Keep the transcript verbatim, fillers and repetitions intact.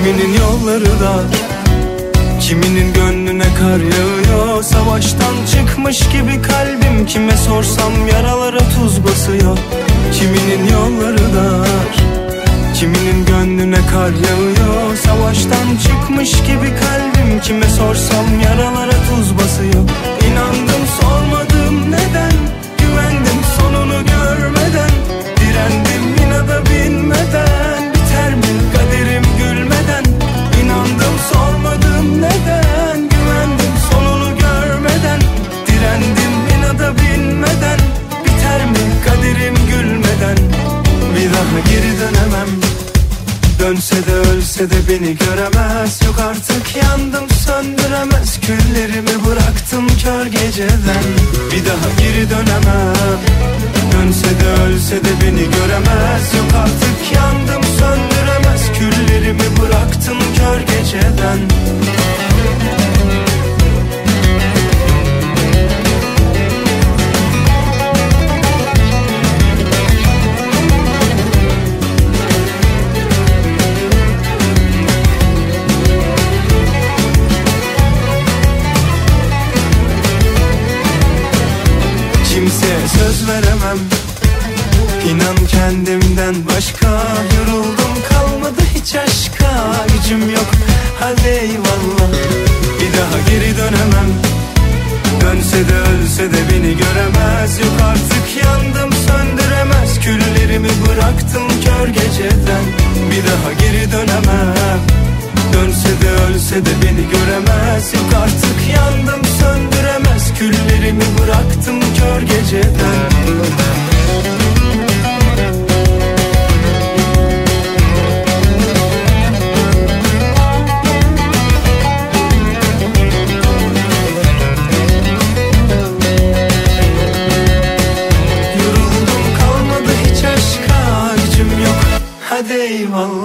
Kiminin yolları dar, kiminin gönlüne kar yağıyor. Savaştan çıkmış gibi kalbim, kime sorsam yaralara tuz basıyor. Kiminin yolları dar, kiminin gönlüne kar yağıyor. Savaştan çıkmış gibi kalbim, kime sorsam yaralara tuz basıyor. İnandım sormadım neden, güvendim sonunu görmeden. Direndim inada binmeden, biter mi kaderim gülmeden. İnandım sormadım neden, güvendim sonunu görmeden. Direndim inada binmeden, biter mi kaderim gülmeden. Bir daha geri dönemem, dönse de ölse de beni göremez. Yok artık yandım söndüremez, küllerimi bıraktım kör geceden. Bir daha geri dönemem, dönse de ölse de beni göremez. Yok artık yandım söndüremez, küllerimi bıraktım kör geceden. Kimseye söz veremem, İnan kendimden başka. Yoruldum kalmadı hiç aşka, gücüm yok hadi eyvallah. Bir daha geri dönemem, dönse de ölse de beni göremez. Yok artık yandım söndüremez, küllerimi bıraktım kör geceden. Bir daha geri dönemem, dönse de ölse de beni göremez. Yok artık yandım söndüremez, küllerimi bıraktım kör geceden. Yoruldum kalmadı hiç aşka, gücüm yok hadi eyvallah.